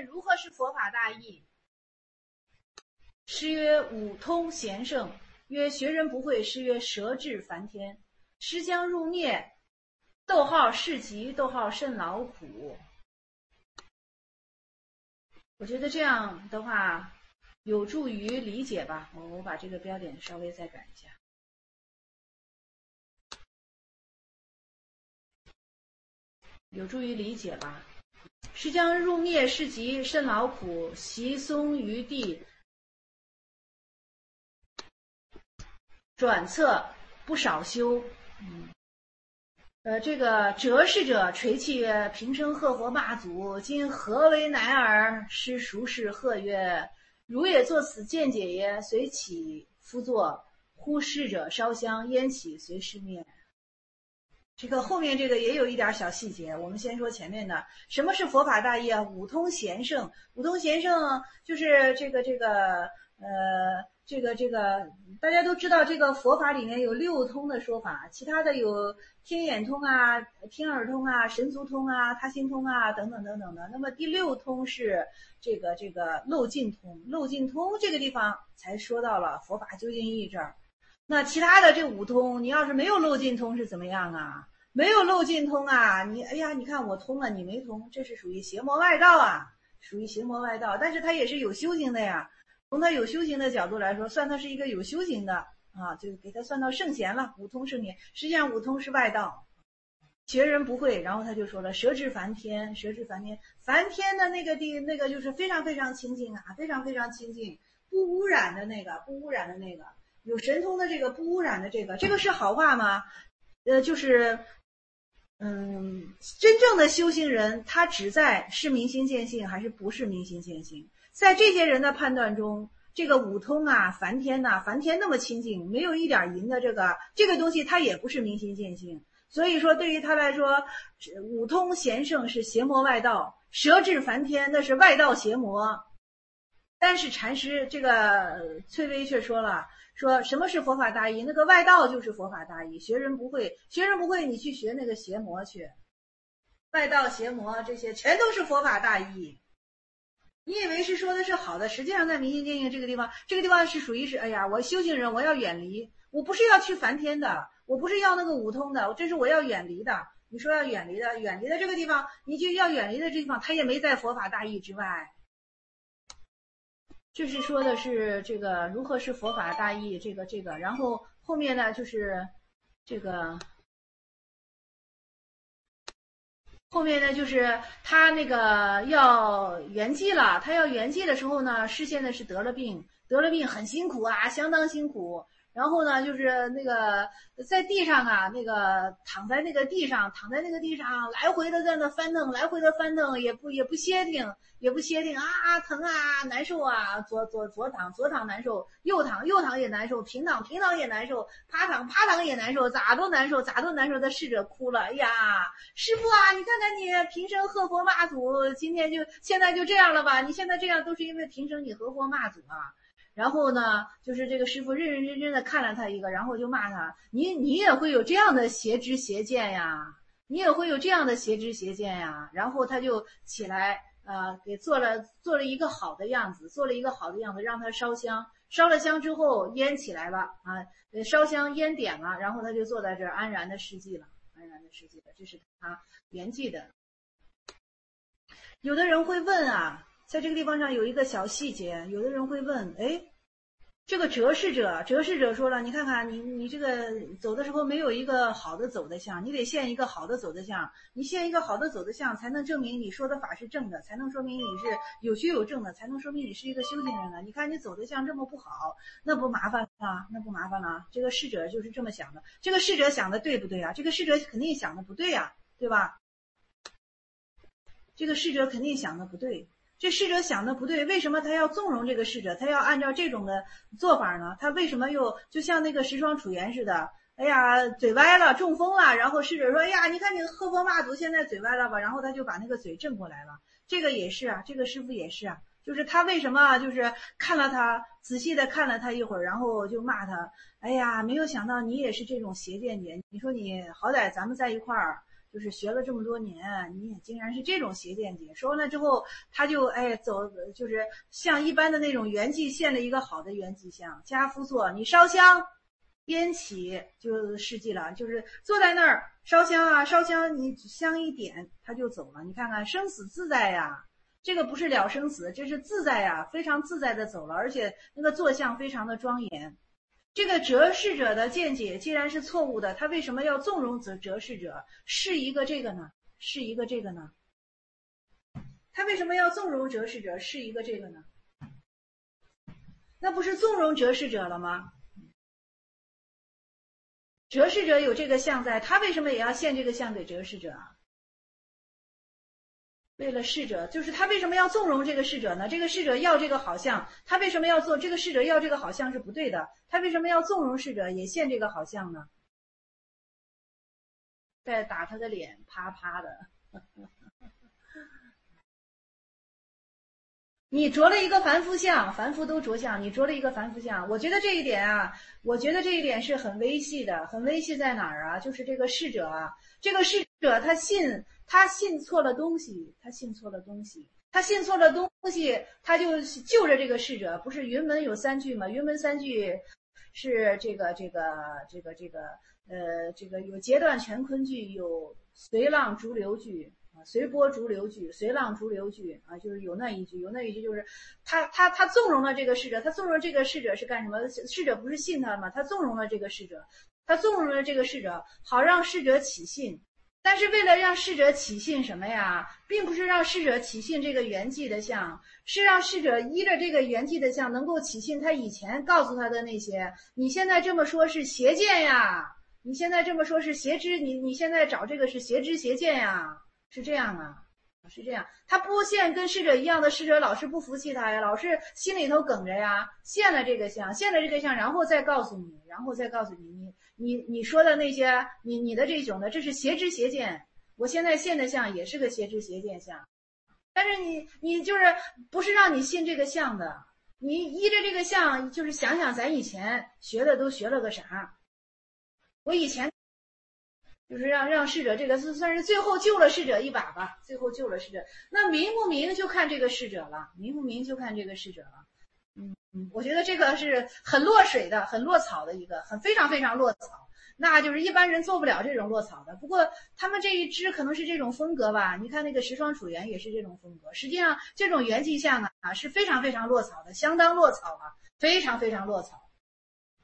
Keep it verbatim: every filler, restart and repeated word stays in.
问如何是佛法大义？诗曰五通贤圣，曰学人不会，诗曰舌质梵天。诗将入灭，逗号是急，逗号甚劳苦。我觉得这样的话有助于理解吧。我我把这个标点稍微再改一下。有助于理解吧。诗将入灭，是急甚劳苦，习松于地，转侧不少修。嗯，呃，这个折氏者垂泣曰：“平生贺佛骂祖，今何为乃尔？”诗孰是贺曰：“汝也作此见解耶？随起夫作，呼逝者烧香，烟起随师灭。”这个后面这个也有一点小细节，我们先说前面的。什么是佛法大义啊？五通贤圣，五通贤圣就是这个这个呃这个这个大家都知道，这个佛法里面有六通的说法，其他的有天眼通啊、天耳通啊、神足通啊、他心通啊等等等等的。那么第六通是这个这个漏尽通，漏尽通这个地方才说到了佛法究竟义这儿。那其他的这五通，你要是没有漏尽通是怎么样啊？没有漏尽通啊，你哎呀，你看我通了，你没通，这是属于邪魔外道啊，属于邪魔外道。但是他也是有修行的呀，从他有修行的角度来说，算他是一个有修行的啊，就给他算到圣贤了。五通圣贤，实际上五通是外道，学人不会。然后他就说了，舌质梵天，舌质梵天，梵天的那个地那个就是非常非常清净啊，非常非常清净，不污染的那个，不污染的那个。有神通的这个不污染的这个，这个是好话吗？呃，就是嗯，真正的修行人，他只在是明心见性还是不是明心见性。在这些人的判断中，这个五通啊、梵天呐、啊，梵天那么清净，没有一点淫的这个这个东西，他也不是明心见性。所以说，对于他来说，五通贤圣是邪魔外道，舌质梵天那是外道邪魔。但是禅师这个翠微却说了，说什么是佛法大义？那个外道就是佛法大义，学人不会，学人不会，你去学那个邪魔去，外道邪魔这些全都是佛法大义。你以为是说的是好的，实际上在明心见性这个地方，这个地方是属于是，哎呀，我修行人我要远离，我不是要去梵天的，我不是要那个五通的，这是我要远离的。你说要远离的，远离的这个地方，你就要远离的这地方，他也没在佛法大义之外。这是说的是这个如何是佛法大义，这个这个，然后后面呢就是这个，后面呢就是他那个要圆寂了，他要圆寂的时候呢，是现在是得了病，得了病很辛苦啊，相当辛苦。然后呢，就是那个在地上啊，那个躺在那个地上，躺在那个地上，来回的在那翻腾，来回的翻腾，也不也不歇定，也不歇定啊，疼啊，难受啊，左左左躺左躺难受，右躺右躺也难受，平躺平躺也难受，趴躺趴躺也难受，咋都难受，咋都难受。他侍者哭了，哎呀，师父啊，你看看你平生贺佛骂祖，今天就现在就这样了吧？你现在这样都是因为平生你贺佛骂祖啊。然后呢，就是这个师父认认真真的看了他一个，然后就骂他，你你也会有这样的邪知邪见呀，你也会有这样的邪知邪见呀。然后他就起来，呃，给做了做了一个好的样子，做了一个好的样子，让他烧香，烧了香之后烟起来了啊，烧香烟点了，然后他就坐在这儿安然的示寂了，安然的示寂了，这是他圆寂的。有的人会问啊。在这个地方上有一个小细节，有的人会问，哎，这个折氏者，折氏者说了，你看看你你这个走的时候没有一个好的走的相，你得现一个好的走的相，你现一个好的走的相，才能证明你说的法是正的，才能说明你是有虚有正的，才能说明你是一个修行人的。你看你走的相这么不好，那不麻烦啊，那不麻烦了。这个侍者就是这么想的，这个侍者想的对不对啊？这个侍者肯定想的不对啊，对吧？这个侍者肯定想的不对。这侍者想的不对，为什么他要纵容这个侍者？他要按照这种的做法呢？他为什么又就像那个石霜楚言似的？哎呀，嘴歪了，中风了。然后侍者说：“哎呀，你看你喝佛骂祖，现在嘴歪了吧？”然后他就把那个嘴正过来了。这个也是啊，这个师父也是啊，就是他为什么就是看了他仔细的看了他一会儿，然后就骂他：“哎呀，没有想到你也是这种邪见解。你说你好歹咱们在一块儿。” 就是学了这么多年，你也竟然是这种邪见解。说完了之后，他就哎走，就是像一般的那种圆寂现了一个好的圆寂像。家夫坐，你烧香，烟起就事迹了，就是坐在那儿烧香啊，烧香，你香一点，他就走了。你看看生死自在呀。这个不是了生死，这是自在呀，非常自在的走了，而且那个坐像非常的庄严。这个折侍者的见解既然是错误的，他为什么要纵容折侍者？是一个这个呢？是一个这个呢？他为什么要纵容折侍者？是一个这个呢？那不是纵容折侍者了吗？折侍者有这个像在，他为什么也要献这个像给折侍者啊？为了侍者，就是他为什么要纵容这个侍者呢？这个侍者要这个好像，他为什么要做这个侍者要这个好像是不对的，他为什么要纵容侍者也献这个好像呢？再打他的脸，啪啪的。你着了一个凡夫相，凡夫都着相，你着了一个凡夫相，我觉得这一点啊，我觉得这一点是很微细的，很微细在哪儿啊？就是这个侍者啊，这个侍者他信，他信错了东西，他信错了东西，他信错了东西，他就就着这个侍者，不是云门有三句吗？云门三句是这个这个这个这个呃这个有截断乾坤句，有随浪逐流句。随波逐流句，随浪逐流句啊，就是有那一句，有那一句就是他他他纵容了这个侍者，他纵容这个侍者是干什么？侍者不是信他吗？他纵容了这个侍者，他纵容了这个侍者，好让侍者起信。但是为了让侍者起信什么呀？并不是让侍者起信这个圆寂的相，是让侍者依着这个圆寂的相能够起信他以前告诉他的那些。你现在这么说是邪见呀，你现在这么说是邪知，你你现在找这个是邪知邪见呀。是这样啊，是这样。他不现跟侍者一样的侍者，老是不服气他呀，老是心里头梗着呀，现了这个相，现了这个相，然后再告诉你，然后再告诉你，你你你说的那些，你你的这种的，这是邪知邪见。我现在现的相也是个邪知邪见相，但是你你就是不是让你信这个相的，你依着这个相，就是想想咱以前学的都学了个啥。我以前。就是让让侍者这个算是最后救了侍者一把吧，最后救了侍者。那明不明就看这个侍者了，明不明就看这个侍者了。嗯嗯，我觉得这个是很落水的，很落草的一个，很非常非常落草。那就是一般人做不了这种落草的。不过他们这一支可能是这种风格吧。你看那个石霜楚原也是这种风格。实际上这种圆寂相啊是非常非常落草的，相当落草啊，非常非常落草。